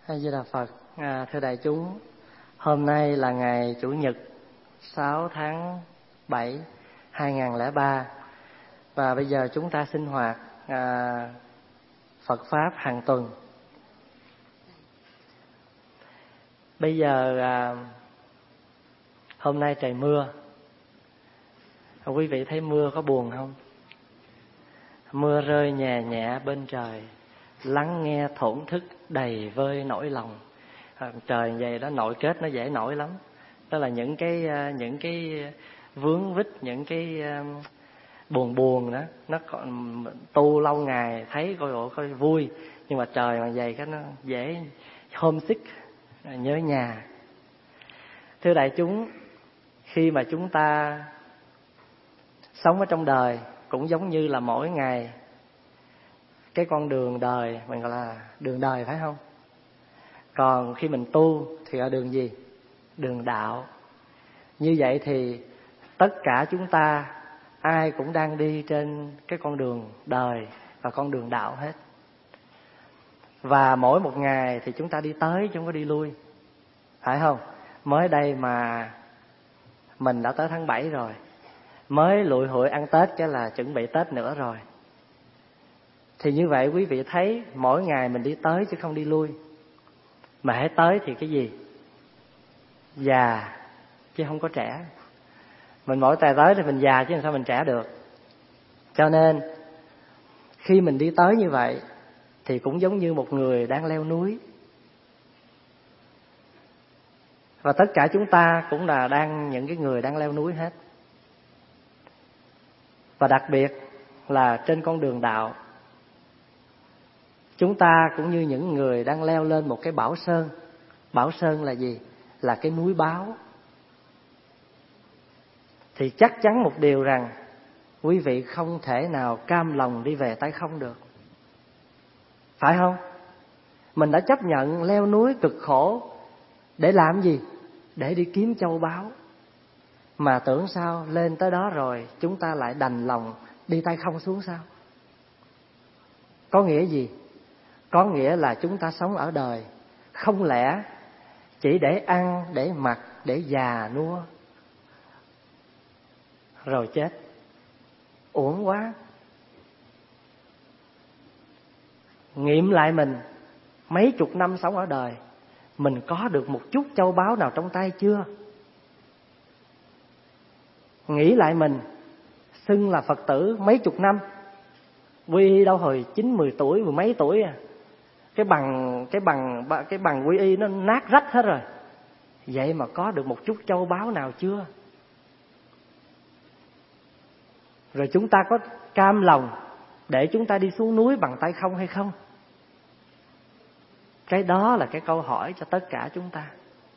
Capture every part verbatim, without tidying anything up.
A Di Đà Phật. À, thưa đại chúng, hôm nay là ngày Chủ nhật sáu tháng bảy hai nghìn không trăm lẻ ba và bây giờ chúng ta sinh hoạt à, Phật Pháp hàng tuần. Bây giờ à, hôm nay trời mưa. Quý vị thấy mưa có buồn không? Mưa rơi nhẹ nhẹ bên trời, lắng nghe thổn thức đầy vơi nỗi lòng. À, trời vậy đó, nội kết nó dễ nổi lắm. Đó là những cái những cái vướng vít, những cái buồn buồn đó, nó còn tu lâu ngày thấy coi bộ coi vui, nhưng mà trời mà vậy cái nó dễ homesick, nhớ nhà. Thưa đại chúng, khi mà chúng ta sống ở trong đời cũng giống như là mỗi ngày cái con đường đời mình gọi là đường đời, phải không? Còn khi mình tu thì ở đường gì? Đường đạo. Như vậy thì tất cả chúng ta ai cũng đang đi trên cái con đường đời và con đường đạo hết. Và mỗi một ngày thì chúng ta đi tới chứ không có đi lui, phải không? Mới đây mà mình đã tới tháng bảy rồi, mới lụi hụi ăn Tết cái là chuẩn bị Tết nữa rồi. Thì như vậy quý vị thấy mỗi ngày mình đi tới chứ không đi lui. Mà hãy tới thì cái gì? Già chứ không có trẻ. Mình mỗi ngày tới thì mình già chứ làm sao mình trẻ được. Cho nên khi mình đi tới như vậy thì cũng giống như một người đang leo núi. Và tất cả chúng ta cũng là đang những cái người đang leo núi hết. Và đặc biệt là trên con đường đạo, chúng ta cũng như những người đang leo lên một cái bảo sơn. Bảo sơn là gì? Là cái núi báo. Thì chắc chắn một điều rằng quý vị không thể nào cam lòng đi về tay không được, phải không? Mình đã chấp nhận leo núi cực khổ để làm gì? Để đi kiếm châu báu. Mà tưởng sao lên tới đó rồi chúng ta lại đành lòng đi tay không xuống sao? Có nghĩa gì? Có nghĩa là chúng ta sống ở đời không lẽ chỉ để ăn, để mặc, để già nua rồi chết. Uổng quá. Nghiệm lại mình mấy chục năm sống ở đời, mình có được một chút châu báu nào trong tay chưa? Nghĩ lại mình xưng là Phật tử mấy chục năm, quy y đâu hồi chín mười tuổi, mười mấy tuổi à. Cái bằng cái bằng cái bằng quy y nó nát rách hết rồi. Vậy mà có được một chút châu báu nào chưa? Rồi chúng ta có cam lòng để chúng ta đi xuống núi bằng tay không hay không? Cái đó là cái câu hỏi cho tất cả chúng ta.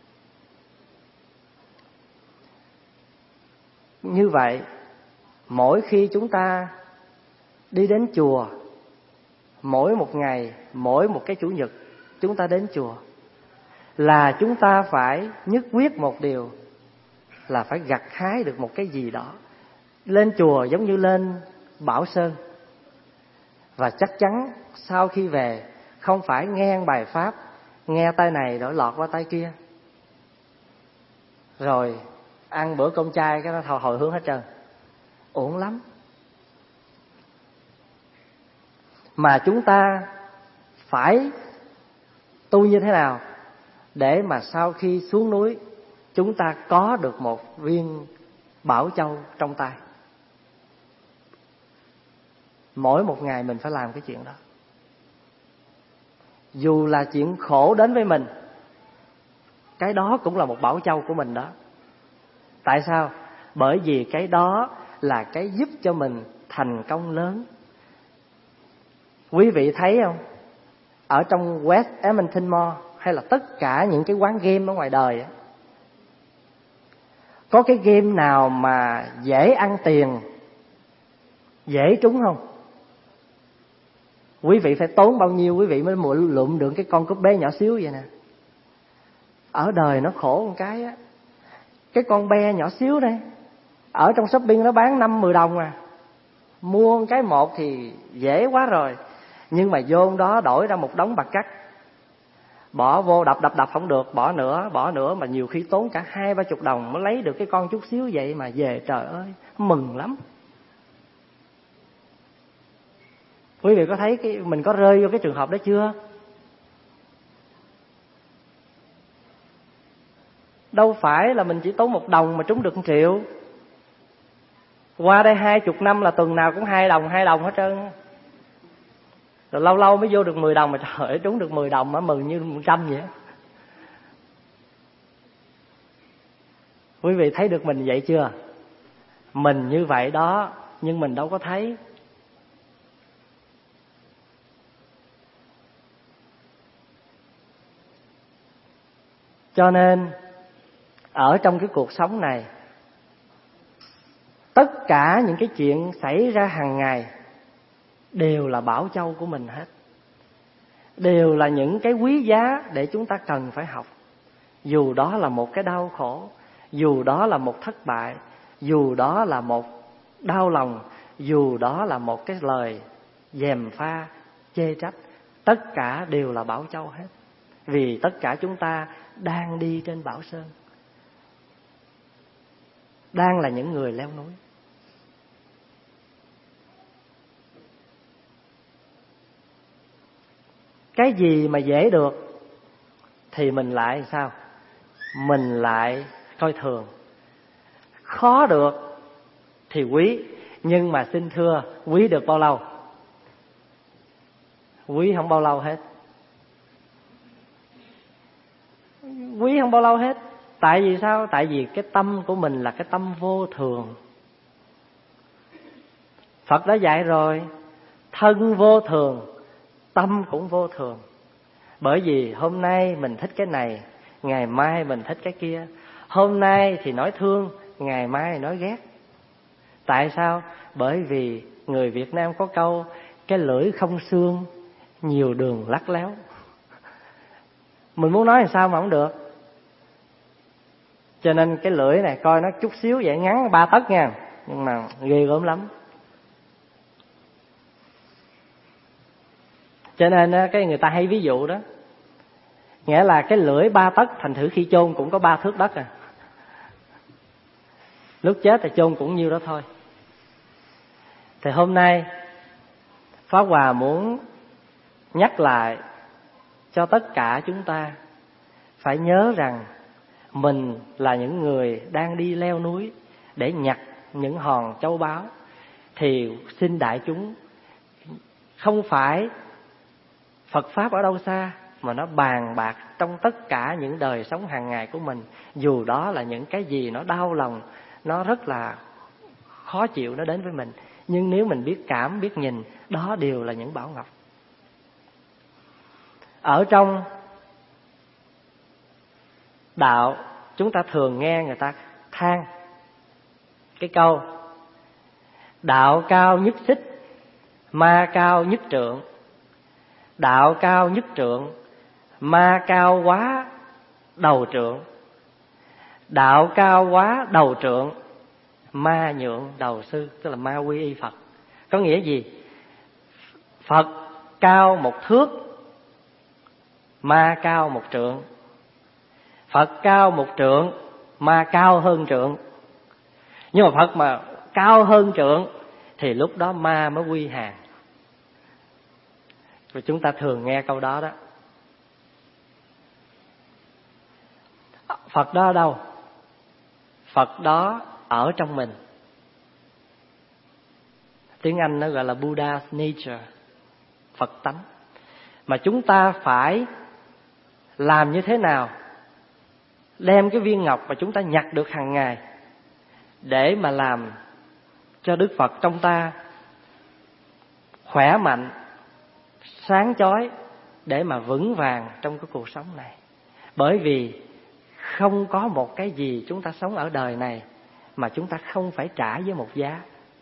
Như vậy, mỗi khi chúng ta đi đến chùa, mỗi một ngày, mỗi một cái chủ nhật chúng ta đến chùa, là chúng ta phải nhất quyết một điều, là phải gặt hái được một cái gì đó. Lên chùa giống như lên bảo sơn. Và chắc chắn sau khi về không phải nghe bài pháp, nghe tay này đổi lọt qua tay kia, rồi ăn bữa cơm chay cái nó hồi hướng hết trơn. Uổng lắm. Mà chúng ta phải tu như thế nào để mà sau khi xuống núi chúng ta có được một viên bảo châu trong tay? Mỗi một ngày mình phải làm cái chuyện đó. Dù là chuyện khổ đến với mình, cái đó cũng là một bảo châu của mình đó. Tại sao? Bởi vì cái đó là cái giúp cho mình thành công lớn. Quý vị thấy không? Ở trong West Edmonton Mall hay là tất cả những cái quán game ở ngoài đời á, có cái game nào mà dễ ăn tiền, dễ trúng không? Quý vị phải tốn bao nhiêu quý vị mới lượm được cái con cúp bé nhỏ xíu vậy nè. Ở đời nó khổ một cái á, cái con be nhỏ xíu đây, ở trong shopping nó bán năm mười đồng à. Mua cái một thì dễ quá rồi, nhưng mà vô đó đổi ra một đống bạc cắt. Bỏ vô đập đập đập không được, bỏ nữa, bỏ nữa, mà nhiều khi tốn cả hai ba chục đồng mới lấy được cái con chút xíu vậy mà về, trời ơi, mừng lắm. Quý vị có thấy cái mình có rơi vô cái trường hợp đó chưa? Đâu phải là mình chỉ tốn một đồng mà trúng được một triệu. Qua đây hai chục năm là tuần nào cũng hai đồng, hai đồng hết trơn. Rồi lâu lâu mới vô được mười đồng mà trời ơi, trúng được mười đồng mà mừng như một trăm vậy. Quý vị thấy được mình vậy chưa? Mình như vậy đó, nhưng mình đâu có thấy. Cho nên ở trong cái cuộc sống này, tất cả những cái chuyện xảy ra hàng ngày đều là bảo châu của mình hết. Đều là những cái quý giá để chúng ta cần phải học. Dù đó là một cái đau khổ, dù đó là một thất bại, dù đó là một đau lòng, dù đó là một cái lời gièm pha, chê trách, tất cả đều là bảo châu hết. Vì tất cả chúng ta đang đi trên Bảo Sơn, đang là những người leo núi. Cái gì mà dễ được thì mình lại sao? Mình lại coi thường. Khó được thì quý. Nhưng mà xin thưa, quý được bao lâu? Quý không bao lâu hết. Quý không bao lâu hết. Tại vì sao? Tại vì cái tâm của mình là cái tâm vô thường. Phật đã dạy rồi, thân vô thường, tâm cũng vô thường. Bởi vì hôm nay mình thích cái này, ngày mai mình thích cái kia. Hôm nay thì nói thương, ngày mai nói ghét. Tại sao? Bởi vì người Việt Nam có câu, cái lưỡi không xương, nhiều đường lắt léo. Mình muốn nói làm sao mà không được. Cho nên cái lưỡi này coi nó chút xíu vậy, ngắn ba tấc nha, nhưng mà ghê gớm lắm. Cho nên cái người ta hay ví dụ đó, nghĩa là cái lưỡi ba tấc, thành thử khi chôn cũng có ba thước đất à. Lúc chết thì chôn cũng nhiêu đó thôi. Thì hôm nay Pháp Hòa muốn nhắc lại cho tất cả chúng ta phải nhớ rằng mình là những người đang đi leo núi để nhặt những hòn châu báu. Thì xin đại chúng, không phải Phật Pháp ở đâu xa, mà nó bàn bạc trong tất cả những đời sống hàng ngày của mình. Dù đó là những cái gì nó đau lòng, nó rất là khó chịu nó đến với mình, nhưng nếu mình biết cảm, biết nhìn, đó đều là những bảo ngọc. Ở trong đạo, chúng ta thường nghe người ta than cái câu đạo cao nhất xích, ma cao nhất trượng. Đạo cao nhất trượng, ma cao quá đầu trượng. Đạo cao quá đầu trượng, ma nhượng đầu sư. Tức là ma quy y Phật. Có nghĩa gì? Phật cao một thước, ma cao một trượng. Phật cao một trượng, ma cao hơn trượng. Nhưng mà Phật mà cao hơn trượng thì lúc đó ma mới quy hàng. Và chúng ta thường nghe câu đó đó. Phật đó ở đâu? Phật đó ở trong mình. Tiếng Anh nó gọi là Buddha's nature, Phật tánh. Mà chúng ta phải làm như thế nào? Đem cái viên ngọc mà chúng ta nhặt được hàng ngày để mà làm cho Đức Phật trong ta khỏe mạnh, sáng chói, để mà vững vàng trong cái cuộc sống này. Bởi vì không có một cái gì chúng ta sống ở đời này mà chúng ta không phải trả với một giá.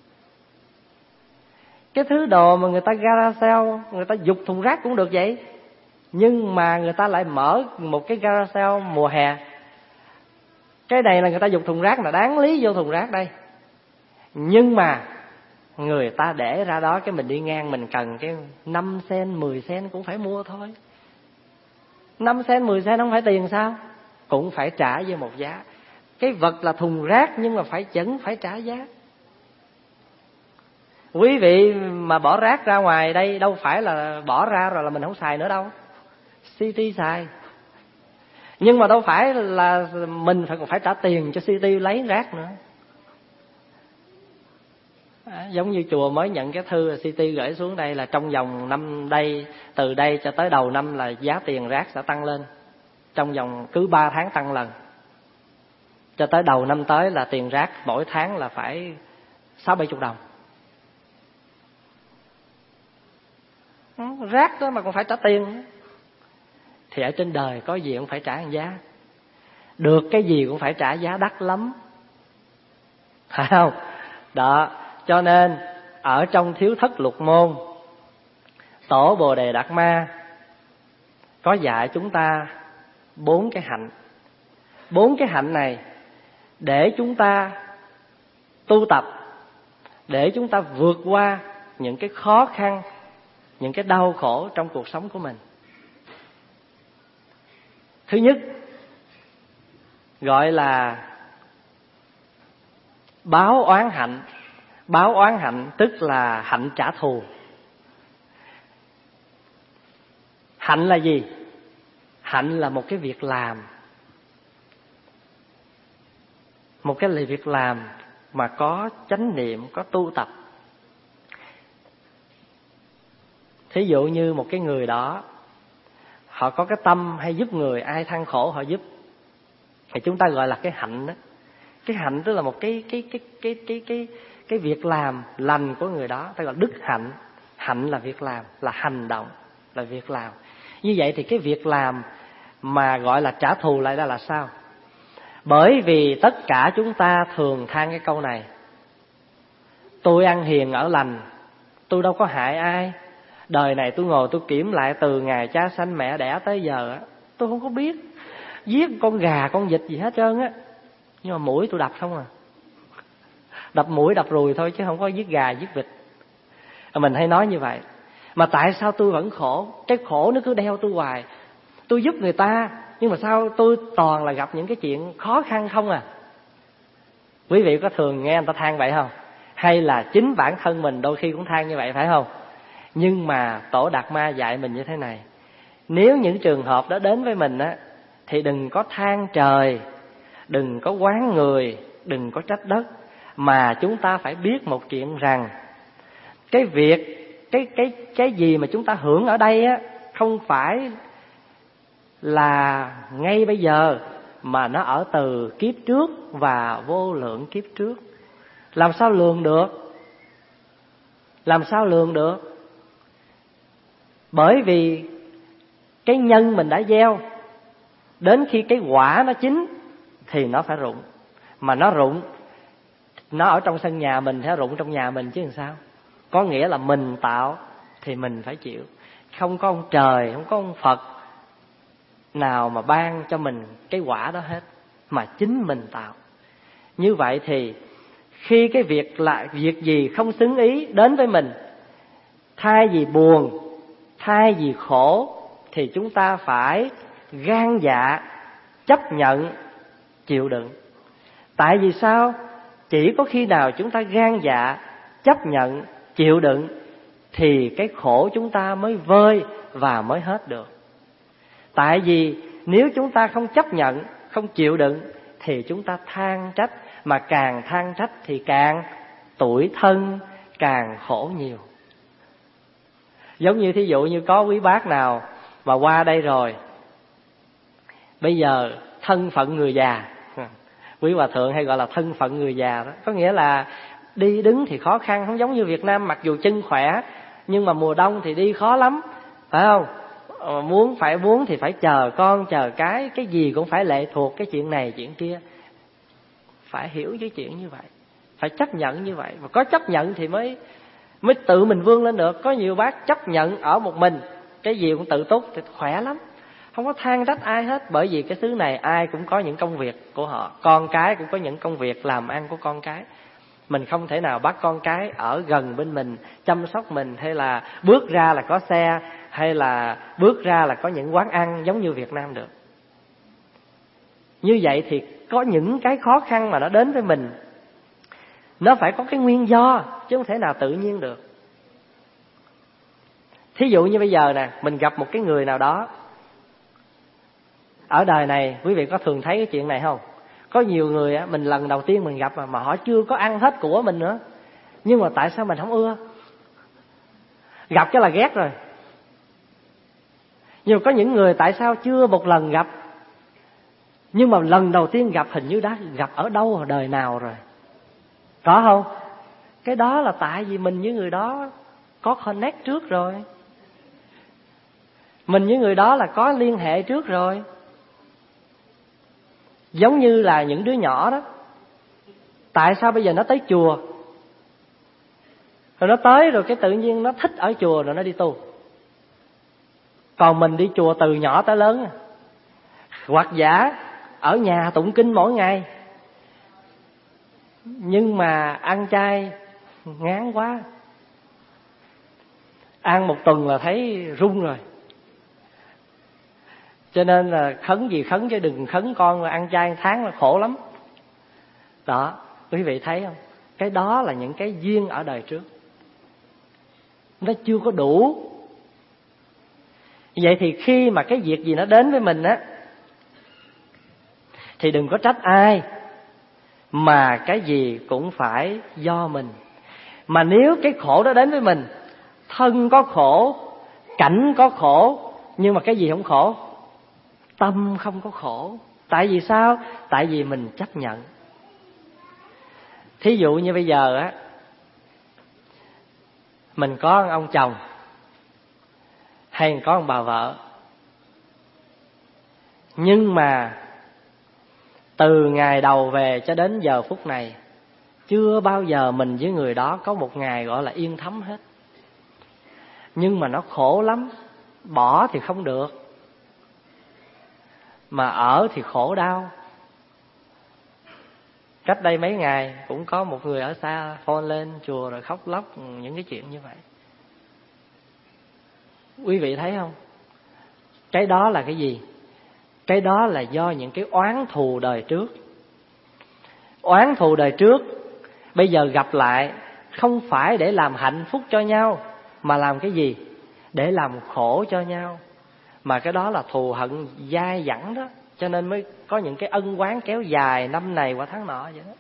Cái thứ đồ mà người ta gara sale, người ta giục thùng rác cũng được vậy, nhưng mà người ta lại mở một cái gara sale mùa hè. Cái này là người ta giục thùng rác là đáng lý vô thùng rác đây, nhưng mà người ta để ra đó, cái mình đi ngang mình cần cái năm sen, mười sen cũng phải mua thôi. Năm sen mười sen không phải tiền sao? Cũng phải trả với một giá. Cái vật là thùng rác nhưng mà phải vẫn phải trả giá. Quý vị mà bỏ rác ra ngoài đây đâu phải là bỏ ra rồi là mình không xài nữa đâu. xê tê xài. Nhưng mà đâu phải là mình phải còn phải trả tiền cho xê tê lấy rác nữa. À, giống như chùa mới nhận cái thư xê tê gửi xuống đây là trong vòng năm đây, từ đây cho tới đầu năm là giá tiền rác sẽ tăng lên. Trong vòng cứ ba tháng tăng lần. Cho tới đầu năm tới là tiền rác mỗi tháng là phải sáu bảy chục đồng. Rác đó mà còn phải trả tiền. Thì ở trên đời có gì cũng phải trả giá. Được cái gì cũng phải trả giá đắt lắm. Phải không? Đó, cho nên ở trong Thiếu Thất Lục Môn, Tổ Bồ Đề Đạt Ma có dạy chúng ta bốn cái hạnh. Bốn cái hạnh này để chúng ta tu tập, để chúng ta vượt qua những cái khó khăn, những cái đau khổ trong cuộc sống của mình. Thứ nhất, gọi là báo oán hạnh. Báo oán hạnh tức là hạnh trả thù. Hạnh là gì? Hạnh là một cái việc làm. Một cái là việc làm mà có chánh niệm, có tu tập. Thí dụ như một cái người đó, họ có cái tâm hay giúp người, ai than khổ họ giúp, thì chúng ta gọi là cái hạnh đó. Cái hạnh tức là một cái cái cái cái cái cái cái việc làm lành của người đó, ta gọi đức hạnh. Hạnh là việc làm, là hành động, là việc làm. Như vậy thì cái việc làm mà gọi là trả thù lại đó là sao? Bởi vì tất cả chúng ta thường than cái câu này: tôi ăn hiền ở lành, tôi đâu có hại ai. Đời này tôi ngồi tôi kiểm lại từ ngày cha sanh mẹ đẻ tới giờ, tôi không có biết giết con gà con vịt gì hết trơn á. Nhưng mà mũi tôi đập không à. Đập mũi đập ruồi thôi chứ không có giết gà giết vịt. Mình hay nói như vậy. Mà tại sao tôi vẫn khổ? Cái khổ nó cứ đeo tôi hoài. Tôi giúp người ta, nhưng mà sao tôi toàn là gặp những cái chuyện khó khăn không à? Quý vị có thường nghe người ta than vậy không? Hay là chính bản thân mình đôi khi cũng than như vậy phải không? Nhưng mà Tổ Đạt Ma dạy mình như thế này: nếu những trường hợp đó đến với mình á, thì đừng có than trời, đừng có oán người, đừng có trách đất, mà chúng ta phải biết một chuyện rằng cái việc cái cái cái gì mà chúng ta hưởng ở đây á, không phải là ngay bây giờ, mà nó ở từ kiếp trước và vô lượng kiếp trước. Làm sao lường được? Làm sao lường được? Bởi vì cái nhân mình đã gieo, đến khi cái quả nó chín thì nó phải rụng. Mà nó rụng, nó ở trong sân nhà mình sẽ rụng trong nhà mình chứ làm sao. Có nghĩa là mình tạo thì mình phải chịu. Không có ông trời, không có ông Phật nào mà ban cho mình cái quả đó hết, mà chính mình tạo. Như vậy thì khi cái việc là việc gì không xứng ý đến với mình, thay vì buồn, thay vì khổ, thì chúng ta phải gan dạ chấp nhận, chịu đựng. Tại vì sao? Chỉ có khi nào chúng ta gan dạ chấp nhận, chịu đựng thì cái khổ chúng ta mới vơi và mới hết được. Tại vì nếu chúng ta không chấp nhận, không chịu đựng thì chúng ta than trách, mà càng than trách thì càng tủi thân, càng khổ nhiều. Giống như thí dụ như có quý bác nào mà qua đây rồi, bây giờ thân phận người già, quý hòa thượng hay gọi là thân phận người già đó, có nghĩa là đi đứng thì khó khăn, không giống như Việt Nam mặc dù chân khỏe nhưng mà mùa đông thì đi khó lắm, phải không? Muốn phải muốn thì phải chờ con chờ cái, cái gì cũng phải lệ thuộc cái chuyện này chuyện kia. Phải hiểu cái chuyện như vậy, phải chấp nhận như vậy, và có chấp nhận thì mới mới tự mình vươn lên được. Có nhiều bác chấp nhận ở một mình, cái gì cũng tự túc thì khỏe lắm, không có than trách ai hết. Bởi vì cái xứ này ai cũng có những công việc của họ, con cái cũng có những công việc làm ăn của con cái. Mình không thể nào bắt con cái ở gần bên mình, chăm sóc mình, hay là bước ra là có xe, hay là bước ra là có những quán ăn giống như Việt Nam được. Như vậy thì có những cái khó khăn mà nó đến với mình, nó phải có cái nguyên do, chứ không thể nào tự nhiên được. Thí dụ như bây giờ nè, mình gặp một cái người nào đó. Ở đời này quý vị có thường thấy cái chuyện này không? Có nhiều người á, mình lần đầu tiên mình gặp mà, mà họ chưa có ăn hết của mình nữa, nhưng mà tại sao mình không ưa? Gặp cái là ghét rồi. Nhưng mà có những người tại sao chưa một lần gặp, nhưng mà lần đầu tiên gặp hình như đã gặp ở đâu ở đời nào rồi. Có không? Cái đó là tại vì mình với người đó có connect trước rồi. Mình với người đó là có liên hệ trước rồi. Giống như là những đứa nhỏ đó, tại sao bây giờ nó tới chùa, rồi nó tới rồi cái tự nhiên nó thích ở chùa rồi nó đi tu. Còn mình đi chùa từ nhỏ tới lớn, hoặc giả ở nhà tụng kinh mỗi ngày, nhưng mà ăn chay ngán quá, ăn một tuần là thấy run rồi. Cho nên là khấn gì khấn chứ đừng khấn con ăn chay một tháng là khổ lắm. Đó, quý vị thấy không? Cái đó là những cái duyên ở đời trước, nó chưa có đủ. Vậy thì khi mà cái việc gì nó đến với mình á, thì đừng có trách ai, mà cái gì cũng phải do mình. Mà nếu cái khổ đó đến với mình, thân có khổ, cảnh có khổ, nhưng mà cái gì không khổ? Tâm không có khổ. Tại vì sao? Tại vì mình chấp nhận. Thí dụ như bây giờ á, mình có ông chồng hay có ông bà vợ, nhưng mà từ ngày đầu về cho đến giờ phút này, chưa bao giờ mình với người đó có một ngày gọi là yên thấm hết. Nhưng mà nó khổ lắm. Bỏ thì không được, mà ở thì khổ đau. Cách đây mấy ngày cũng có một người ở xa phone lên chùa rồi khóc lóc những cái chuyện như vậy. Quý vị thấy không? Cái đó là cái gì? Cái đó là do những cái oán thù đời trước. Oán thù đời trước bây giờ gặp lại, không phải để làm hạnh phúc cho nhau, mà làm cái gì? Để làm khổ cho nhau. Mà cái đó là thù hận dai dẳng đó. Cho nên mới có những cái ân oán kéo dài năm này qua tháng nọ vậy đó.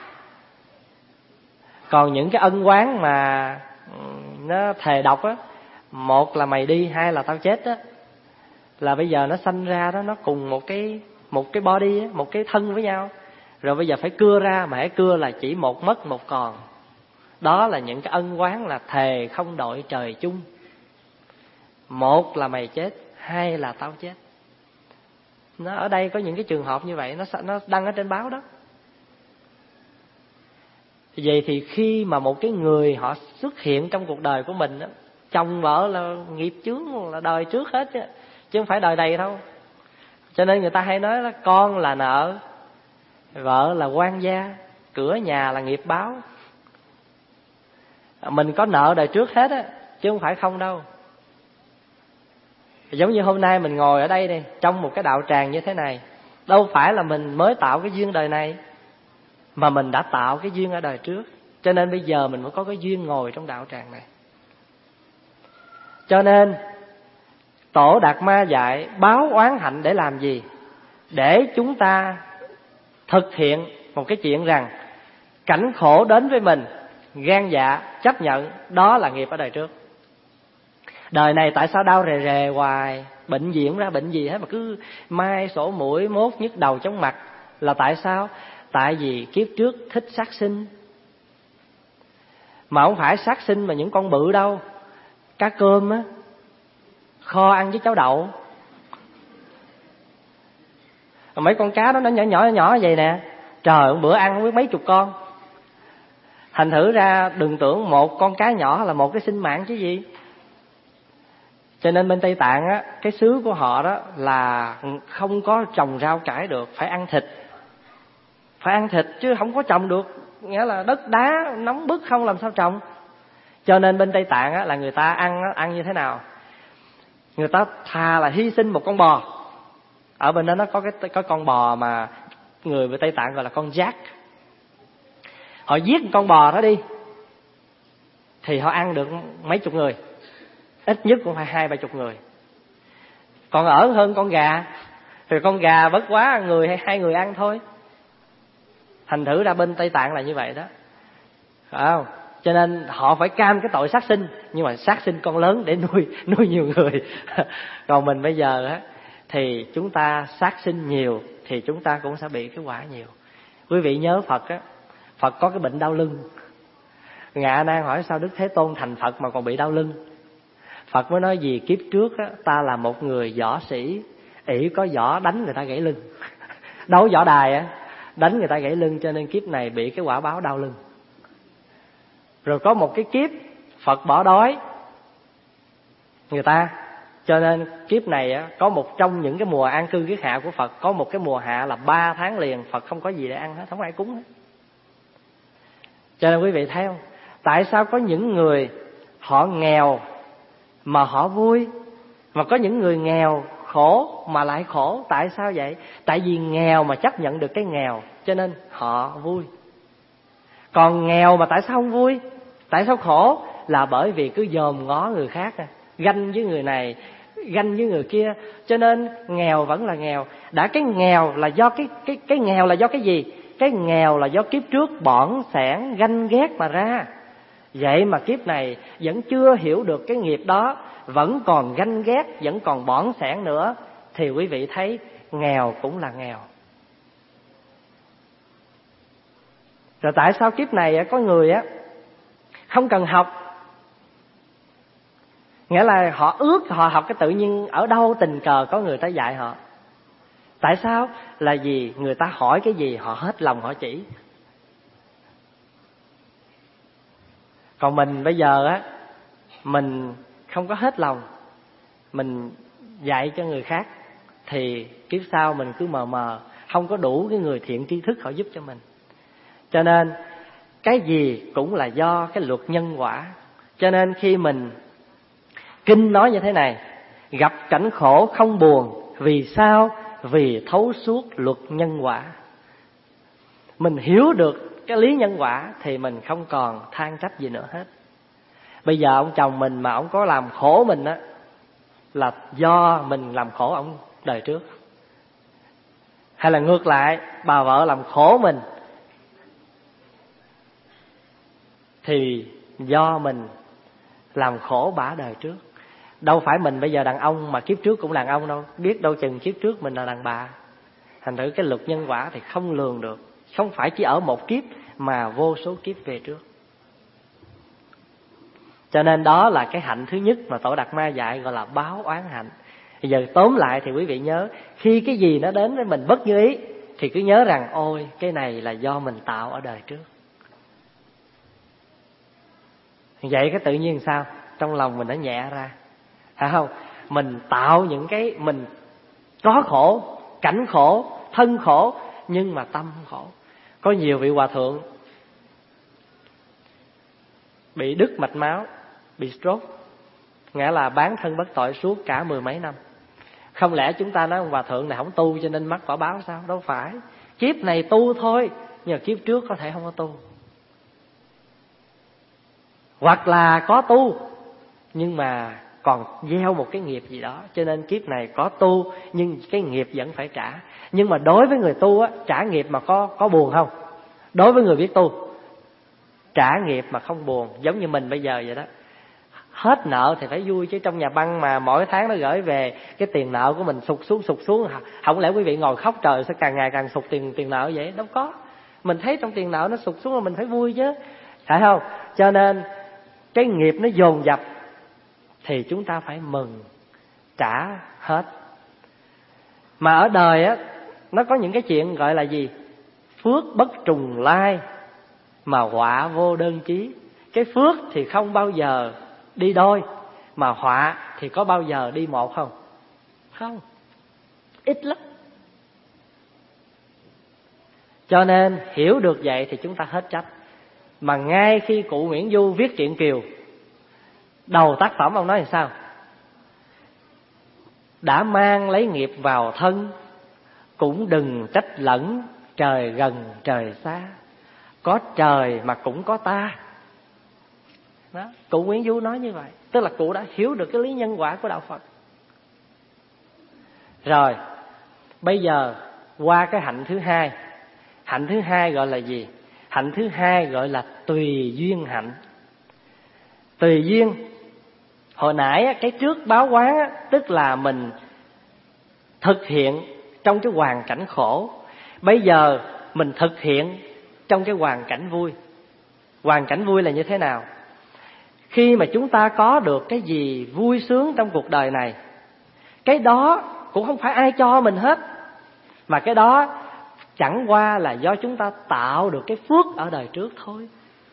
Còn những cái ân oán mà nó thề độc á, một là mày đi, hai là tao chết á, là bây giờ nó sanh ra đó, nó cùng một cái một cái body á, một cái thân với nhau. Rồi bây giờ phải cưa ra, mà hãy cưa là chỉ một mất một còn. Đó là những cái ân oán là thề không đội trời chung. Một là mày chết, hai là tao chết. Nó ở đây có những cái trường hợp như vậy, nó nó đăng ở trên báo đó. Vậy thì khi mà một cái người họ xuất hiện trong cuộc đời của mình đó, chồng vợ là nghiệp chướng là đời trước hết chứ, chứ không phải đời này đâu. Cho nên người ta hay nói là con là nợ, vợ là quan gia, cửa nhà là nghiệp báo. Mình có nợ đời trước hết á, chứ không phải không đâu. Giống như hôm nay mình ngồi ở đây này, trong một cái đạo tràng như thế này, đâu phải là mình mới tạo cái duyên đời này, mà mình đã tạo cái duyên ở đời trước. Cho nên bây giờ mình mới có cái duyên ngồi trong đạo tràng này. Cho nên Tổ Đạt Ma dạy báo oán hạnh để làm gì? Để chúng ta thực hiện một cái chuyện rằng cảnh khổ đến với mình, gan dạ chấp nhận, đó là nghiệp ở đời trước. Đời này tại sao đau rề rề hoài, bệnh viện ra bệnh gì hết mà cứ mai sổ mũi, mốt nhức đầu chóng mặt, là tại sao? Tại vì kiếp trước thích sát sinh. Mà không phải sát sinh mà những con bự đâu, cá cơm á, kho ăn với cháo đậu. Mấy con cá đó nó nhỏ nhỏ nhỏ vậy nè, trời, bữa ăn không biết mấy chục con. Thành thử ra đừng tưởng một con cá nhỏ là một cái sinh mạng chứ gì. Cho nên bên Tây Tạng á, cái xứ của họ đó là không có trồng rau cải được, phải ăn thịt. Phải phải ăn thịt chứ không có trồng được, nghĩa là đất đá nóng bức không làm sao trồng. Cho nên bên Tây Tạng á, là người ta ăn á, ăn như thế nào? Người ta thà là hy sinh một con bò. Ở bên đó nó có cái có con bò mà người bên Tây Tạng gọi là con giác. Họ giết con bò đó đi thì họ ăn được mấy chục người, ít nhất cũng phải hai ba chục người. Còn ở hơn con gà thì con gà bất quá người hay hai người ăn thôi. Thành thử ra bên Tây Tạng là như vậy đó, phải không? Cho nên họ phải cam cái tội sát sinh, nhưng mà sát sinh con lớn để nuôi nuôi nhiều người. Còn mình bây giờ á thì chúng ta sát sinh nhiều thì chúng ta cũng sẽ bị cái quả nhiều. Quý vị nhớ Phật á, Phật có cái bệnh đau lưng. Ngạ Nan hỏi sao Đức Thế Tôn thành Phật mà còn bị đau lưng? Phật mới nói gì kiếp trước á, ta là một người võ sĩ, ỷ có võ đánh người ta gãy lưng. Đấu võ đài á, đánh người ta gãy lưng, cho nên kiếp này bị cái quả báo đau lưng. Rồi có một cái kiếp Phật bỏ đói người ta, cho nên kiếp này á, có một trong những cái mùa an cư kiết hạ của Phật, có một cái mùa hạ là ba tháng liền Phật không có gì để ăn hết, không ai cúng hết. Cho nên quý vị thấy không, tại sao có những người họ nghèo mà họ vui, mà có những người nghèo khổ mà lại khổ? Tại sao vậy? Tại vì nghèo mà chấp nhận được cái nghèo cho nên họ vui. Còn nghèo mà tại sao không vui, tại sao khổ? Là bởi vì cứ dòm ngó người khác, ganh với người này, ganh với người kia, cho nên nghèo vẫn là nghèo. Đã cái nghèo là do cái cái cái nghèo là do cái gì? Cái nghèo là do kiếp trước bỏn sẻn ganh ghét mà ra. Vậy mà kiếp này vẫn chưa hiểu được cái nghiệp đó, vẫn còn ganh ghét, vẫn còn bỏn sẻn nữa, thì quý vị thấy nghèo cũng là nghèo. Rồi tại sao kiếp này có người á không cần học, nghĩa là họ ước họ học cái tự nhiên, ở đâu tình cờ có người ta dạy họ. Tại sao? Là vì người ta hỏi cái gì họ hết lòng họ chỉ. Còn mình bây giờ á, mình không có hết lòng, mình dạy cho người khác, thì kiếp sau mình cứ mờ mờ, không có đủ cái người thiện tri thức họ giúp cho mình. Cho nên cái gì cũng là do cái luật nhân quả. Cho nên khi mình kinh nói như thế này, gặp cảnh khổ không buồn, vì sao? Vì thấu suốt luật nhân quả. Mình hiểu được cái lý nhân quả thì mình không còn than trách gì nữa hết. Bây giờ ông chồng mình mà ông có làm khổ mình á, là do mình làm khổ ông đời trước. Hay là ngược lại, bà vợ làm khổ mình thì do mình làm khổ bả đời trước. Đâu phải mình bây giờ đàn ông mà kiếp trước cũng đàn ông đâu, biết đâu chừng kiếp trước mình là đàn bà. Thành thử cái luật nhân quả thì không lường được, không phải chỉ ở một kiếp mà vô số kiếp về trước. Cho nên đó là cái hạnh thứ nhất mà Tổ Đạt Ma dạy, gọi là báo oán hạnh. Bây giờ tóm lại thì quý vị nhớ, khi cái gì nó đến với mình bất như ý thì cứ nhớ rằng ôi cái này là do mình tạo ở đời trước. Vậy cái tự nhiên sao? Trong lòng mình nó nhẹ ra, phải không? Mình tạo những cái, mình có khổ, cảnh khổ, thân khổ, nhưng mà tâm không khổ. Có nhiều vị hòa thượng bị đứt mạch máu, bị stroke, nghĩa là bán thân bất tội suốt cả mười mấy năm. Không lẽ chúng ta nói ông hòa thượng này không tu cho nên mắc quả báo sao? Đâu phải. Kiếp này tu thôi, nhưng mà kiếp trước có thể không có tu. Hoặc là có tu nhưng mà còn gieo một cái nghiệp gì đó, cho nên kiếp này có tu nhưng cái nghiệp vẫn phải trả. Nhưng mà đối với người tu á, trả nghiệp mà có có buồn không? Đối với người biết tu, trả nghiệp mà không buồn. Giống như mình bây giờ vậy đó, hết nợ thì phải vui, chứ trong nhà băng mà mỗi tháng nó gửi về cái tiền nợ của mình sụt xuống sụt xuống, không lẽ quý vị ngồi khóc trời sẽ càng ngày càng sụt tiền tiền nợ vậy? Đâu có. Mình thấy trong tiền nợ nó sụt xuống là mình phải vui chứ, phải không? Cho nên cái nghiệp nó dồn dập thì chúng ta phải mừng, trả hết. Mà ở đời á, nó có những cái chuyện gọi là gì? Phước bất trùng lai mà họa vô đơn chí. Cái phước thì không bao giờ đi đôi, mà họa thì có bao giờ đi một không? Không, ít lắm. Cho nên hiểu được vậy thì chúng ta hết trách. Mà ngay khi cụ Nguyễn Du viết truyện Kiều, đầu tác phẩm ông nói làm sao? Đã mang lấy nghiệp vào thân, cũng đừng trách lẫn trời gần trời xa. Có trời mà cũng có ta. Đó, cụ Nguyễn Du nói như vậy. Tức là cụ đã hiểu được cái lý nhân quả của đạo Phật. Rồi, bây giờ qua cái hạnh thứ hai. Hạnh thứ hai gọi là gì? Hạnh thứ hai gọi là tùy duyên hạnh. Tùy duyên, hồi nãy cái trước báo quán, tức là mình thực hiện trong cái hoàn cảnh khổ. Bây giờ mình thực hiện trong cái hoàn cảnh vui. Hoàn cảnh vui là như thế nào? Khi mà chúng ta có được cái gì vui sướng trong cuộc đời này, cái đó cũng không phải ai cho mình hết, mà cái đó chẳng qua là do chúng ta tạo được cái phước ở đời trước thôi.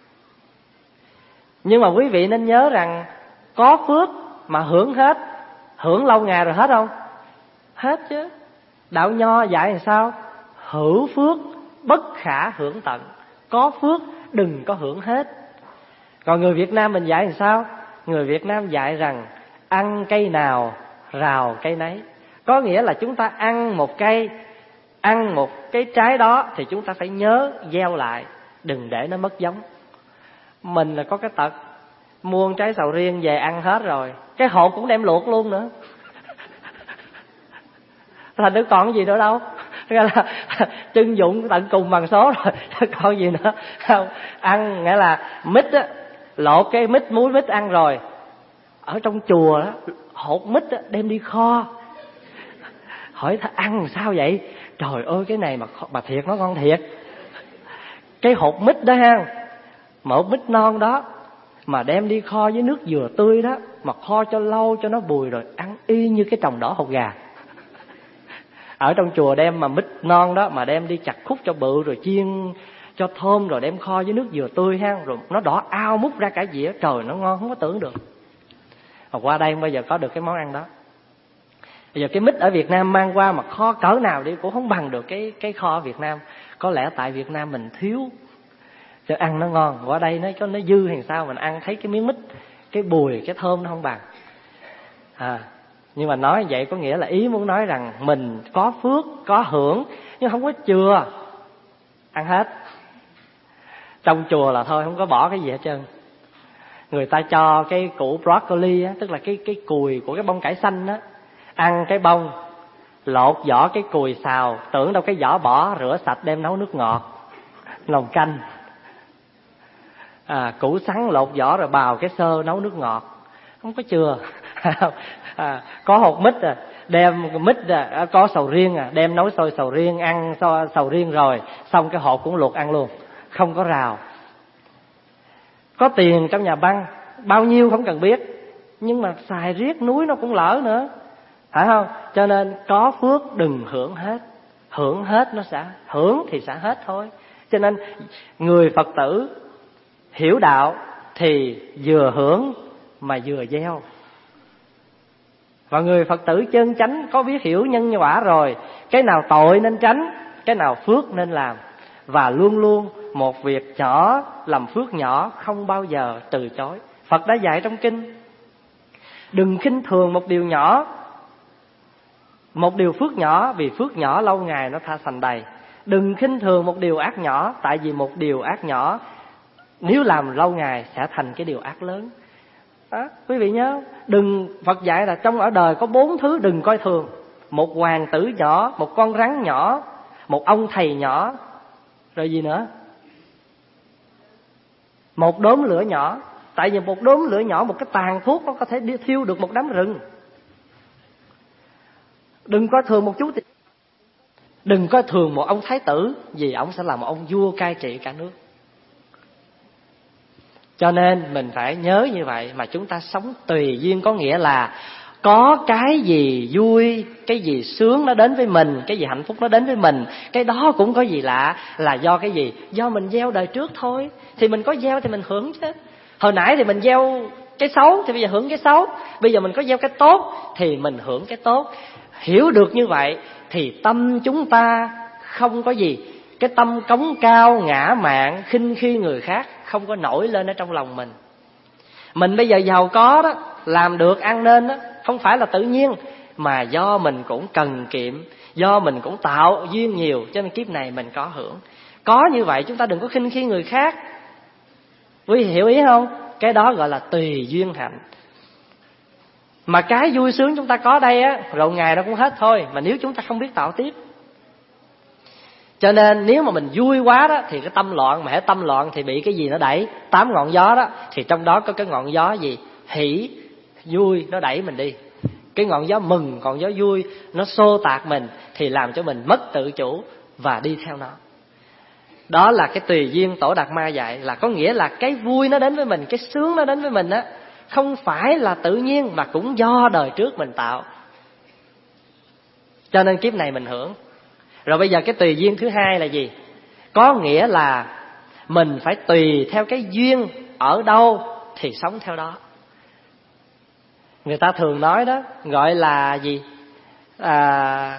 Nhưng mà quý vị nên nhớ rằng có phước mà hưởng hết, hưởng lâu ngày rồi hết không? Hết chứ. Đạo Nho dạy làm sao? Hữu phước bất khả hưởng tận. Có phước đừng có hưởng hết. Còn người Việt Nam mình dạy làm sao? Người Việt Nam dạy rằng ăn cây nào rào cây nấy. Có nghĩa là chúng ta ăn một cây, ăn một cái trái đó thì chúng ta phải nhớ gieo lại, đừng để nó mất giống. Mình là có cái tật mua trái sầu riêng về ăn hết rồi, cái hột cũng đem luộc luôn nữa. Thành đứa còn gì nữa đâu. Nghĩa là trưng dụng tận cùng bằng số rồi, còn gì nữa không? Ăn nghĩa là mít á, lột cái mít, muối mít ăn rồi. Ở trong chùa đó, hột mít á, đem đi kho. Hỏi ta ăn sao vậy? Trời ơi, cái này mà bà thiệt nó ngon thiệt. Cái hột mít đó ha, mà hột mít non đó mà đem đi kho với nước dừa tươi đó, mà kho cho lâu cho nó bùi rồi ăn y như cái trồng đỏ hột gà. Ở trong chùa đem mà mít non đó mà đem đi chặt khúc cho bự rồi chiên cho thơm rồi đem kho với nước dừa tươi ha, rồi nó đỏ ao mút ra cả dĩa, trời nó ngon không có tưởng được. Mà qua đây không bao giờ có được cái món ăn đó. Bây giờ cái mít ở Việt Nam mang qua mà kho cỡ nào đi cũng không bằng được cái cái kho ở Việt Nam. Có lẽ tại Việt Nam mình thiếu, cho ăn nó ngon. Qua đây nó có nó dư hay sao mình ăn thấy cái miếng mít, cái bùi, cái thơm nó không bằng. À, nhưng mà nói vậy có nghĩa là ý muốn nói rằng mình có phước, có hưởng, nhưng không có chừa ăn hết. Trong chùa là thôi, không có bỏ cái gì hết trơn. Người ta cho cái củ broccoli á, tức là cái cái cùi của cái bông cải xanh á, ăn cái bông, lột vỏ cái cùi xào, tưởng đâu cái vỏ bỏ, rửa sạch đem nấu nước ngọt, lòng canh. À, củ sắn lột vỏ rồi bào cái xơ nấu nước ngọt, không có chừa. À, có hột mít à, đem mít à, có sầu riêng à, đem nấu sôi sầu riêng ăn so, sầu riêng rồi xong cái hột cũng luộc ăn luôn, không có rào. Có tiền trong nhà băng bao nhiêu không cần biết, nhưng mà xài riết núi nó cũng lỡ nữa, phải không? Cho nên có phước đừng hưởng hết, hưởng hết nó sẽ hưởng thì sẽ hết thôi. Cho nên người Phật tử hiểu đạo thì vừa hưởng mà vừa gieo. Và người Phật tử chân chánh có biết hiểu nhân quả rồi, cái nào tội nên tránh, cái nào phước nên làm. Và luôn luôn một việc nhỏ làm phước nhỏ, không bao giờ từ chối. Phật đã dạy trong kinh, đừng khinh thường một điều nhỏ, một điều phước nhỏ, vì phước nhỏ lâu ngày nó tha thành đầy. Đừng khinh thường một điều ác nhỏ, tại vì một điều ác nhỏ nếu làm lâu ngày sẽ thành cái điều ác lớn. Đó, quý vị nhớ, đừng, Phật dạy là trong ở đời có bốn thứ đừng coi thường. Một hoàng tử nhỏ, một con rắn nhỏ, một ông thầy nhỏ, rồi gì nữa? Một đốm lửa nhỏ. Tại vì một đốm lửa nhỏ, một cái tàn thuốc nó có thể đi thiêu được một đám rừng. Đừng coi thường một chút. Đừng coi thường một ông thái tử, vì ông sẽ là một ông vua cai trị cả nước. Cho nên mình phải nhớ như vậy mà chúng ta sống tùy duyên, có nghĩa là có cái gì vui, cái gì sướng nó đến với mình, cái gì hạnh phúc nó đến với mình, cái đó cũng có gì lạ, là do cái gì? Do mình gieo đời trước thôi. Thì mình có gieo thì mình hưởng chứ. Hồi nãy thì mình gieo cái xấu thì bây giờ hưởng cái xấu. Bây giờ mình có gieo cái tốt thì mình hưởng cái tốt. Hiểu được như vậy thì tâm chúng ta không có gì, cái tâm cống cao, ngã mạn, khinh khi người khác không có nổi lên ở trong lòng mình. Mình bây giờ giàu có đó, làm được ăn nên đó, không phải là tự nhiên, mà do mình cũng cần kiệm, do mình cũng tạo duyên nhiều, cho nên kiếp này mình có hưởng. Có như vậy chúng ta đừng có khinh khi người khác. Quý vị hiểu ý không? Cái đó gọi là tùy duyên hạnh. Mà cái vui sướng chúng ta có đây á, rồi ngày nó cũng hết thôi, mà nếu chúng ta không biết tạo tiếp. Cho nên nếu mà mình vui quá đó thì cái tâm loạn, mà hễ tâm loạn thì bị cái gì nó đẩy. Tám ngọn gió đó, thì trong đó có cái ngọn gió gì? Hỷ, vui, nó đẩy mình đi. Cái ngọn gió mừng, ngọn gió vui, nó xô tạc mình, thì làm cho mình mất tự chủ và đi theo nó. Đó là cái tùy duyên Tổ Đạt Ma dạy, là có nghĩa là cái vui nó đến với mình, cái sướng nó đến với mình á, không phải là tự nhiên mà cũng do đời trước mình tạo. Cho nên kiếp này mình hưởng. Rồi bây giờ cái tùy duyên thứ hai là gì? Có nghĩa là mình phải tùy theo cái duyên ở đâu thì sống theo đó. Người ta thường nói đó, gọi là gì? À,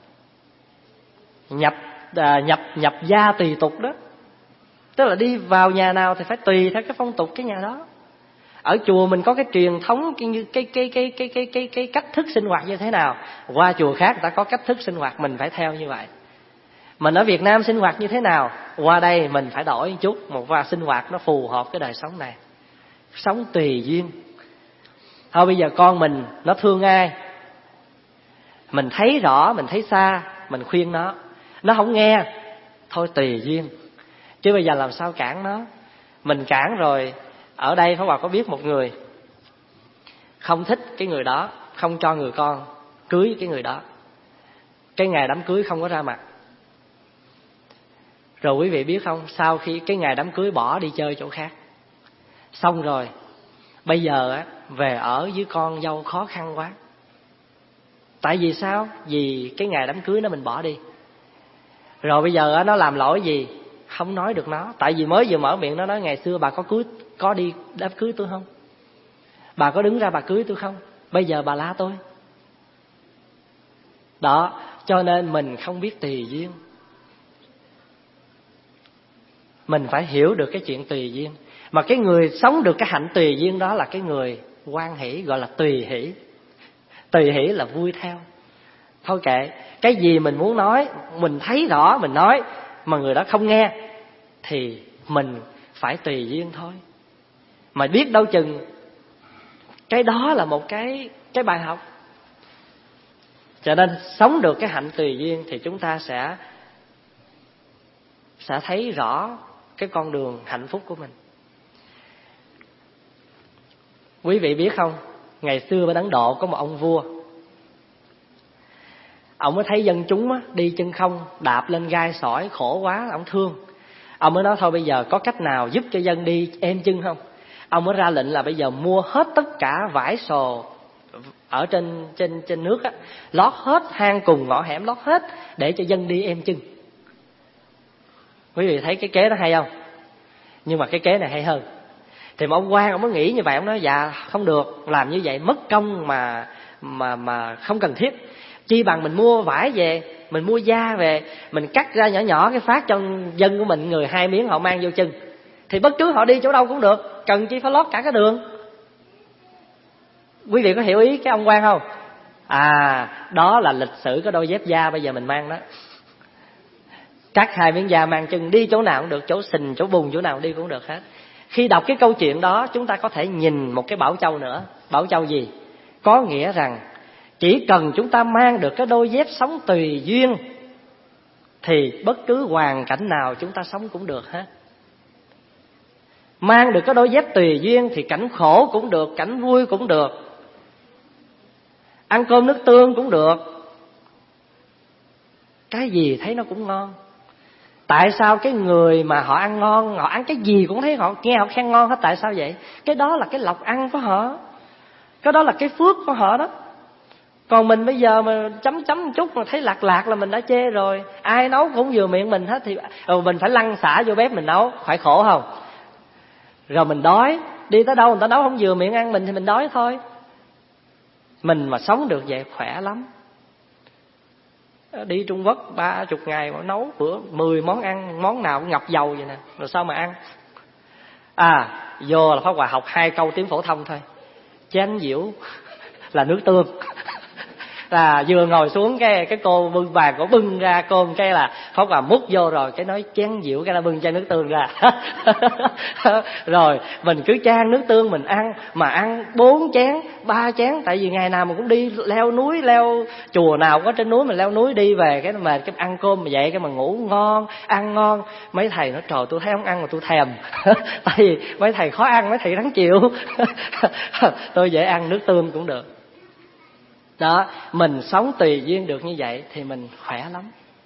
nhập à, nhập nhập gia tùy tục đó. Tức là đi vào nhà nào thì phải tùy theo cái phong tục cái nhà đó. Ở chùa mình có cái truyền thống cái cái cái cái cái cái cái cái cách thức sinh hoạt như thế nào, qua chùa khác người ta có cách thức sinh hoạt, mình phải theo như vậy. Mình ở Việt Nam sinh hoạt như thế nào, qua đây mình phải đổi một chút, một và sinh hoạt nó phù hợp cái đời sống này. Sống tùy duyên. Thôi bây giờ con mình nó thương ai, mình thấy rõ, mình thấy xa, mình khuyên nó, nó không nghe, thôi tùy duyên. Chứ bây giờ làm sao cản nó? Mình cản rồi. Ở đây Pháp Hòa có biết một người không thích cái người đó, không cho người con cưới cái người đó. Cái ngày đám cưới không có ra mặt. Rồi quý vị biết không, sau khi cái ngày đám cưới bỏ đi chơi chỗ khác. Xong rồi bây giờ á, về ở với con dâu khó khăn quá. Tại vì sao? Vì cái ngày đám cưới nó mình bỏ đi. Rồi bây giờ á, nó làm lỗi gì? Không nói được nó. Tại vì mới vừa mở miệng nó nói ngày xưa bà có cưới, có đi đám cưới tôi không? Bà có đứng ra bà cưới tôi không? Bây giờ bà la tôi. Đó, cho nên mình không biết tùy duyên. Mình phải hiểu được cái chuyện tùy duyên. Mà cái người sống được cái hạnh tùy duyên đó là cái người hoan hỷ, gọi là tùy hỷ. Tùy hỷ là vui theo. Thôi kệ, cái gì mình muốn nói, mình thấy rõ mình nói, mà người đó không nghe, thì mình phải tùy duyên thôi. Mà biết đâu chừng cái đó là một cái cái bài học. Cho nên sống được cái hạnh tùy duyên thì chúng ta sẽ sẽ thấy rõ cái con đường hạnh phúc của mình. Quý vị biết không, ngày xưa bên Ấn Độ có một ông vua. Ông mới thấy dân chúng á, đi chân không, đạp lên gai sỏi khổ quá, ông thương. Ông mới nói thôi bây giờ có cách nào giúp cho dân đi êm chân không? Ông mới ra lệnh là bây giờ mua hết tất cả vải sồ ở trên trên trên nước á, lót hết hang cùng ngõ hẻm, lót hết để cho dân đi êm chân. Quý vị thấy cái kế đó hay không? Nhưng mà cái kế này hay hơn. Thì mà ông quan ông mới nghĩ như vậy, ông nói dạ không được, làm như vậy mất công mà mà mà không cần thiết. Chi bằng mình mua vải về, mình mua da về, mình cắt ra nhỏ nhỏ cái phát cho dân của mình, người hai miếng họ mang vô chân. Thì bất cứ họ đi chỗ đâu cũng được, cần chi phải lót cả cái đường. Quý vị có hiểu ý cái ông quan không? À, đó là lịch sử cái đôi dép da bây giờ mình mang đó. Cắt hai miếng da mang chân, đi chỗ nào cũng được, chỗ sình, chỗ bùn, chỗ nào cũng đi cũng được hết. Khi đọc cái câu chuyện đó, chúng ta có thể nhìn một cái bảo châu nữa. Bảo châu gì? Có nghĩa rằng chỉ cần chúng ta mang được cái đôi dép sống tùy duyên thì bất cứ hoàn cảnh nào chúng ta sống cũng được hết. Mang được cái đôi dép tùy duyên thì cảnh khổ cũng được, cảnh vui cũng được, ăn cơm nước tương cũng được, cái gì thấy nó cũng ngon. Tại sao cái người mà họ ăn ngon, họ ăn cái gì cũng thấy họ nghe họ khen ngon hết? Tại sao vậy? Cái đó là cái lộc ăn của họ, cái đó là cái phước của họ đó. Còn mình bây giờ mà chấm chấm một chút mà thấy lạc lạc là mình đã chê rồi. Ai nấu cũng vừa miệng mình hết thì mình phải lăn xả vô bếp mình nấu, phải khổ không? Rồi mình đói, đi tới đâu người ta nấu không vừa miệng ăn mình thì mình đói thôi. Mình mà sống được vậy khỏe lắm. Đi Trung Quốc ba chục ngày mà nấu bữa mười món ăn, món nào cũng ngập dầu vậy nè, rồi sao mà ăn? À, vô là Pháp Hòa học hai câu tiếng phổ thông thôi. Chén dĩu là nước tương. Là vừa ngồi xuống cái cái cô bưng bàn cổ bưng ra cơm, cái là Pháp Hòa múc vô rồi cái nói chén dĩu, cái là bưng chai nước tương ra. Rồi mình cứ chan nước tương mình ăn, mà ăn bốn chén ba chén, tại vì ngày nào mình cũng đi leo núi, leo chùa nào có trên núi mình leo núi đi về, cái mệt cái ăn cơm mà vậy cái mà ngủ ngon, ăn ngon. Mấy thầy nói trời tôi thấy không ăn mà tôi thèm. Tại vì mấy thầy khó ăn, mấy thầy ráng chịu. Tôi dễ ăn nước tương cũng được. Đó, mình sống tùy duyên được như vậy thì mình khỏe lắm.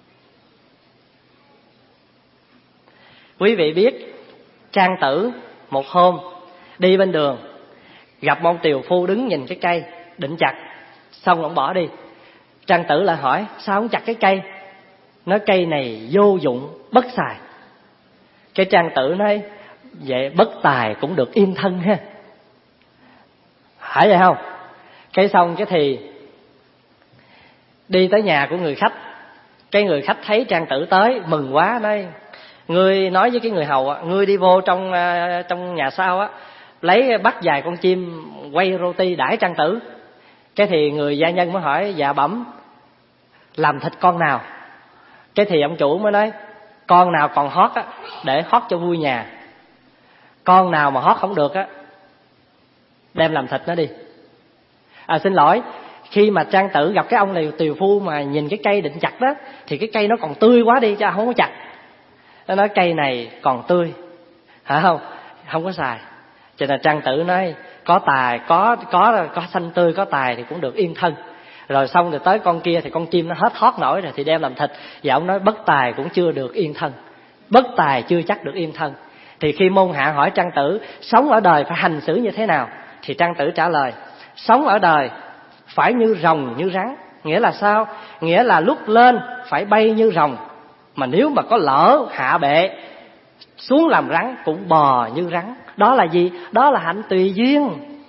Quý vị biết Trang Tử một hôm đi bên đường, gặp một tiều phu đứng nhìn cái cây định chặt, xong ông bỏ đi. Trang Tử lại hỏi sao ông chặt cái cây? Nói cây này vô dụng bất xài. Cái Trang Tử nói vậy bất tài cũng được yên thân ha. Phải vậy không? Cái xong cái thì đi tới nhà của người khách. Cái người khách thấy Trang Tử tới mừng quá, nói ngươi nói với cái người hầu á, ngươi đi vô trong trong nhà sau á, lấy bắt vài con chim quay roti đãi Trang Tử. Cái thì người gia nhân mới hỏi dạ bẩm làm thịt con nào? Cái thì ông chủ mới nói con nào còn hót á để hót cho vui nhà, con nào mà hót không được á đem làm thịt nó đi. À xin lỗi, khi mà Trang Tử gặp cái ông này tiều phu mà nhìn cái cây định chặt đó, thì cái cây nó còn tươi quá đi cho không có chặt. Nó nói cây này còn tươi, hả không? Không có xài. Cho nên Trang Tử nói có tài, có có có xanh tươi, có tài thì cũng được yên thân. Rồi xong rồi tới con kia thì con chim nó hết hót nổi rồi thì đem làm thịt. Và ông nói bất tài cũng chưa được yên thân, bất tài chưa chắc được yên thân. Thì khi môn hạ hỏi Trang Tử sống ở đời phải hành xử như thế nào, thì Trang Tử trả lời sống ở đời phải như rồng như rắn. Nghĩa là sao? Nghĩa là lúc lên phải bay như rồng, mà nếu mà có lỡ hạ bệ xuống làm rắn cũng bò như rắn. Đó là gì? Đó là hạnh tùy duyên.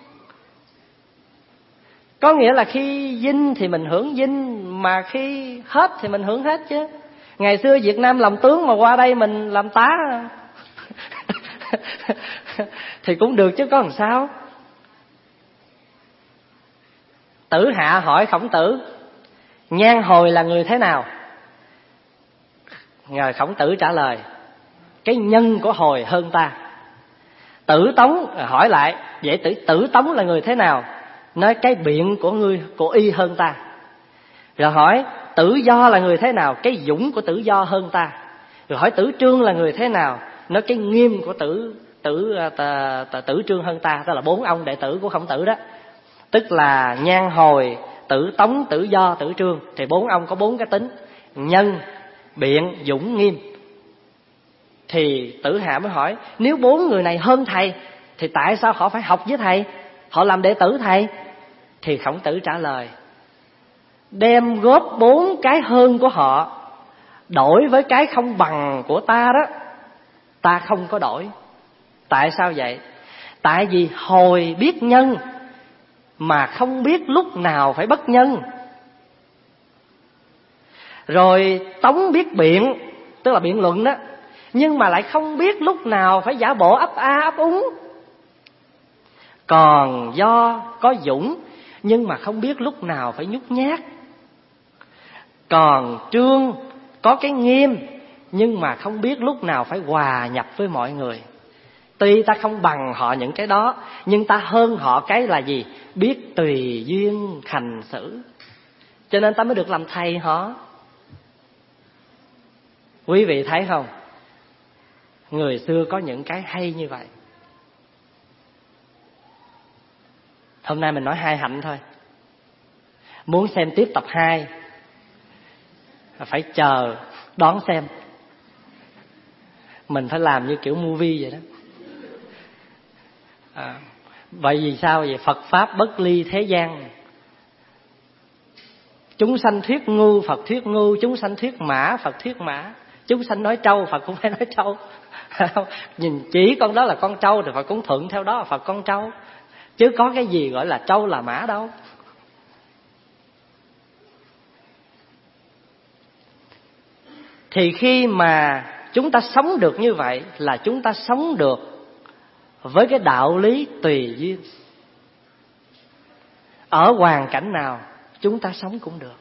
Có nghĩa là khi vinh thì mình hưởng vinh, mà khi hết thì mình hưởng hết chứ. Ngày xưa Việt Nam làm tướng mà qua đây mình làm tá thì cũng được chứ có làm sao. Tử Hạ hỏi Khổng Tử Nhan Hồi là người thế nào? Ngài Khổng Tử trả lời cái nhân của Hồi hơn ta. Tử Tống hỏi lại vậy tử Tử Tống là người thế nào? Nói cái biện của ngươi của y hơn ta. Rồi hỏi Tử Do là người thế nào? Cái dũng của Tử Do hơn ta. Rồi hỏi Tử Trương là người thế nào? Nói cái nghiêm của Tử Tử tà, tà, Tử Trương hơn ta. Đó là bốn ông đệ tử của Khổng Tử đó. Tức là Nhan Hồi, Tử Tống, Tử Do, Tử Trương. Thì bốn ông có bốn cái tính: nhân, biện, dũng, nghiêm. Thì Tử Hạ mới hỏi nếu bốn người này hơn thầy thì tại sao họ phải học với thầy, họ làm đệ tử thầy? Thì Khổng Tử trả lời đem góp bốn cái hơn của họ đổi với cái không bằng của ta đó, ta không có đổi. Tại sao vậy? Tại vì Hồi biết nhân mà không biết lúc nào phải bất nhân. Rồi Tống biết biện, tức là biện luận đó, nhưng mà lại không biết lúc nào phải giả bộ ấp a ấp úng. Còn Do có dũng nhưng mà không biết lúc nào phải nhút nhát. Còn Trương có cái nghiêm nhưng mà không biết lúc nào phải hòa nhập với mọi người. Tuy ta không bằng họ những cái đó, nhưng ta hơn họ cái là gì? Biết tùy duyên hành xử. Cho nên ta mới được làm thầy họ. Quý vị thấy không? Người xưa có những cái hay như vậy. Hôm nay mình nói hai hạnh thôi. Muốn xem tiếp tập hai phải chờ đón xem. Mình phải làm như kiểu movie vậy đó. À, vậy vì sao vậy? Phật Pháp bất ly thế gian. Chúng sanh thuyết ngu, Phật thuyết ngu. Chúng sanh thuyết mã, Phật thuyết mã. Chúng sanh nói trâu, Phật cũng phải nói trâu. Nhìn chỉ con đó là con trâu thì Phật cũng thuận theo đó là Phật con trâu. Chứ có cái gì gọi là trâu là mã đâu. Thì khi mà chúng ta sống được như vậy là chúng ta sống được với cái đạo lý tùy duyên. Ở hoàn cảnh nào chúng ta sống cũng được.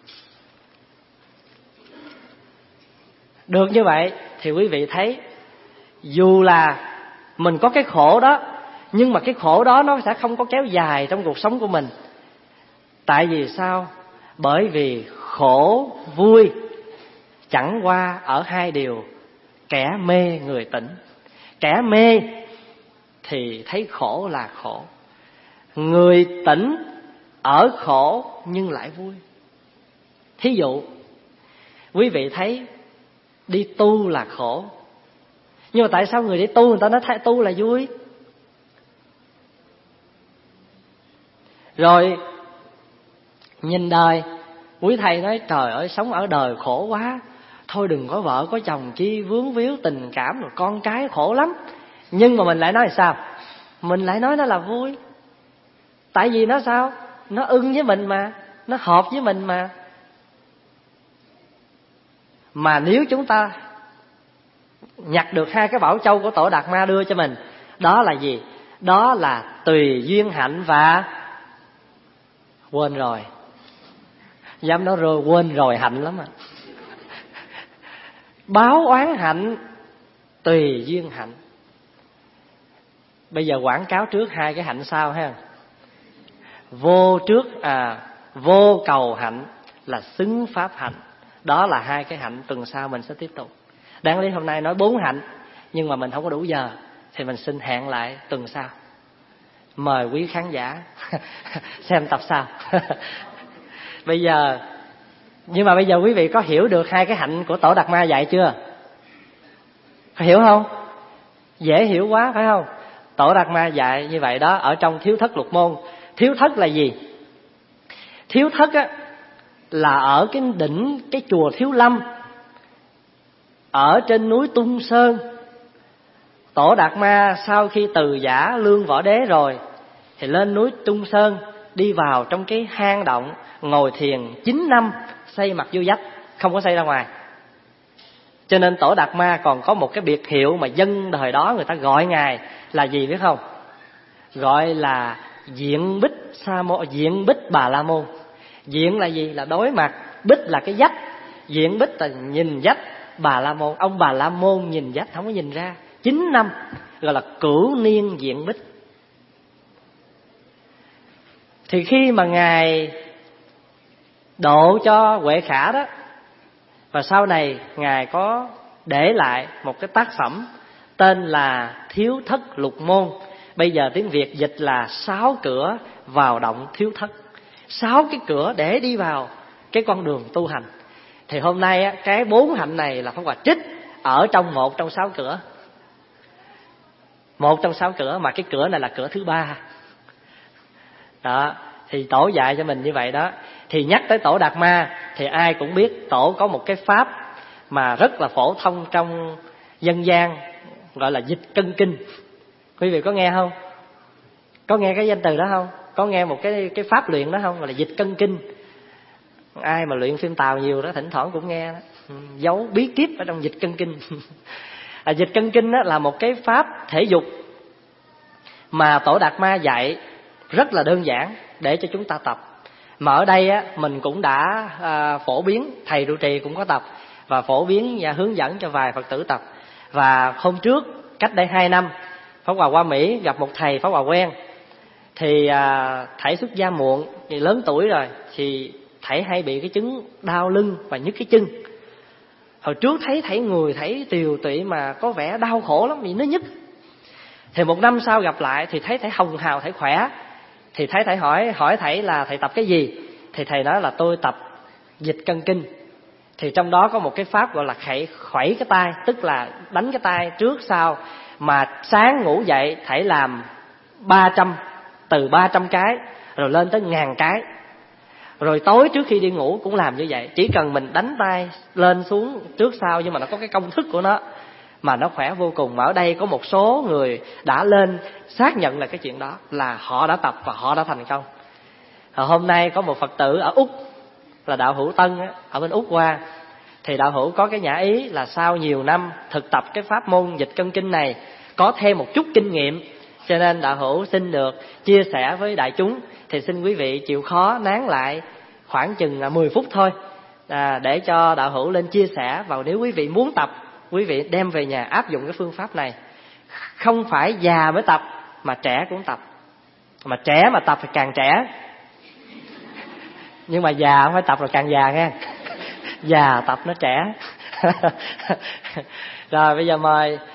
Được như vậy thì quý vị thấy, dù là mình có cái khổ đó, nhưng mà cái khổ đó nó sẽ không có kéo dài trong cuộc sống của mình. Tại vì sao? Bởi vì khổ vui chẳng qua ở hai điều: kẻ mê người tỉnh. Kẻ mê thì thấy khổ là khổ, người tỉnh ở khổ nhưng lại vui. Thí dụ, quý vị thấy đi tu là khổ, nhưng mà tại sao người đi tu người ta nói thay tu là vui? Rồi nhìn đời, quý thầy nói trời ơi sống ở đời khổ quá, thôi đừng có vợ có chồng chi vướng víu tình cảm rồi con cái khổ lắm. Nhưng mà mình lại nói là sao? Mình lại nói nó là vui. Tại vì nó sao? Nó ưng với mình mà, nó hợp với mình mà. Mà nếu chúng ta nhặt được hai cái bảo châu của Tổ Đạt Ma đưa cho mình, đó là gì? Đó là tùy duyên hạnh và quên rồi. Dám nói rồi, quên rồi hạnh lắm à. Báo oán hạnh, tùy duyên hạnh. Bây giờ quảng cáo trước hai cái hạnh sau ha. Vô trước à vô cầu hạnh là xứng pháp hạnh. Đó là hai cái hạnh, tuần sau mình sẽ tiếp tục. Đáng lý hôm nay nói bốn hạnh, nhưng mà mình không có đủ giờ, thì mình xin hẹn lại tuần sau. Mời quý khán giả xem tập sau. Bây giờ, nhưng mà bây giờ quý vị có hiểu được hai cái hạnh của Tổ Đạt Ma dạy chưa? Có hiểu không? Dễ hiểu quá phải không? Tổ Đạt Ma dạy như vậy đó ở trong Thiếu Thất Lục Môn. Thiếu thất là gì? Thiếu thất á là ở cái đỉnh cái chùa Thiếu Lâm, ở trên núi Tung Sơn. Tổ Đạt Ma sau khi từ giả Lương Võ Đế rồi thì lên núi Tung Sơn, đi vào trong cái hang động, ngồi thiền chín năm, xây mặt vô vách, không có xây ra ngoài. Cho nên Tổ Đạt Ma còn có một cái biệt hiệu mà dân thời đó người ta gọi ngài là gì biết không? Gọi là Diện Bích Sa Môn, Diện Bích Bà La Môn. Diện là gì? Là đối mặt. Bích là cái vách. Diện Bích là nhìn vách. Bà La Môn, ông Bà La Môn nhìn vách không có nhìn ra. Chín năm gọi là cửu niên diện bích. Thì khi mà ngài độ cho Huệ Khả đó, và sau này ngài có để lại một cái tác phẩm tên là Thiếu Thất Lục Môn. Bây giờ tiếng Việt dịch là sáu cửa vào động thiếu thất. Sáu cái cửa để đi vào cái con đường tu hành. Thì hôm nay á, cái bốn hạnh này là Pháp Hòa trích ở trong một trong sáu cửa. Một trong sáu cửa, mà cái cửa này là cửa thứ ba. Đó, thì Tổ dạy cho mình như vậy đó. Thì nhắc tới Tổ Đạt Ma thì ai cũng biết Tổ có một cái pháp mà rất là phổ thông trong dân gian, gọi là dịch cân kinh. Quý vị có nghe không? Có nghe cái danh từ đó không? Có nghe một cái cái pháp luyện đó không? Gọi là dịch cân kinh. Ai mà luyện phim Tàu nhiều đó thỉnh thoảng cũng nghe đó. Giấu bí kíp ở trong dịch cân kinh. À, dịch cân kinh đó là một cái pháp thể dục mà Tổ Đạt Ma dạy rất là đơn giản để cho chúng ta tập. Mà ở đây á, mình cũng đã à, phổ biến, thầy trụ trì cũng có tập và phổ biến và hướng dẫn cho vài Phật tử tập. Và hôm trước, cách đây hai năm, Pháp Hòa qua Mỹ gặp một thầy Pháp Hòa quen. Thì à, thầy xuất gia muộn, thì lớn tuổi rồi, thì thầy hay bị cái chứng đau lưng và nhức cái chân. Hồi trước thấy thầy người thầy tiều tụy mà có vẻ đau khổ lắm vì nó nhức. Thì một năm sau gặp lại thì thấy thầy hồng hào, thầy khỏe. Thì thấy thầy hỏi hỏi thầy là thầy tập cái gì? Thì thầy nói là tôi tập dịch cân kinh. Thì trong đó có một cái pháp gọi là khẩy khuẩy cái tay, tức là đánh cái tay trước sau. Mà sáng ngủ dậy thầy làm ba trăm, từ ba trăm cái rồi lên tới ngàn cái. Rồi tối trước khi đi ngủ cũng làm như vậy. Chỉ cần mình đánh tay lên xuống trước sau, nhưng mà nó có cái công thức của nó mà nó khỏe vô cùng. Mà ở đây có một số người đã lên xác nhận là cái chuyện đó, là họ đã tập và họ đã thành công. Rồi hôm nay có một Phật tử ở Úc, là đạo Hữu Tân á, ở bên Úc qua, Thì đạo hữu có cái nhã ý là sau nhiều năm thực tập cái pháp môn dịch cân kinh này, có thêm một chút kinh nghiệm, cho nên đạo hữu xin được chia sẻ với đại chúng. Thì xin quý vị chịu khó nán lại khoảng chừng mười phút thôi, à, để cho đạo hữu lên chia sẻ. Và nếu quý vị muốn tập, quý vị đem về nhà áp dụng cái phương pháp này. Không phải già mới tập, mà trẻ cũng tập. Mà trẻ mà tập thì càng trẻ, nhưng mà già không phải tập rồi càng già nghe. Già tập nó trẻ. Rồi bây giờ mời